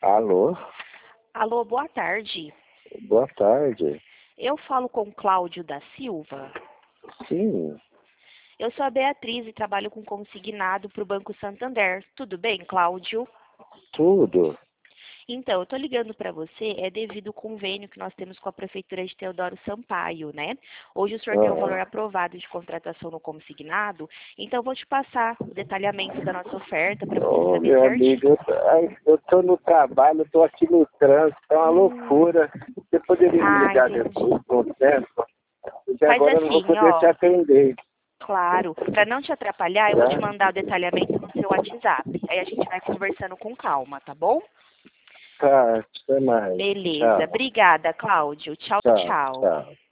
Alô? Alô, boa tarde. Boa tarde. Eu falo com Cláudio da Silva. Sim, Eu sou a Beatriz e trabalho com consignado para o Banco Santander. Tudo bem, Cláudio? tudo. Então, eu estou ligando para você devido ao convênio que nós temos com a Prefeitura de Teodoro Sampaio, né? Hoje o senhor tem um valor aprovado de contratação no consignado, então eu vou te passar o detalhamento da nossa oferta para você Ô, saber meu amigo, certinho. eu tô no trabalho, eu tô aqui no trânsito, é uma Hum, loucura. Você poderia me ligar entendi. depois, com tempo? Porque Faz agora eu não vou assim, poder te ó. atender, Claro. Para não te atrapalhar, eu vou te tá? mandar o detalhamento no seu WhatsApp. Aí a gente vai conversando com calma, tá bom? Tá, até mais. Beleza. Tchau, Obrigada, Cláudio. Tchau, tchau, tchau. tchau.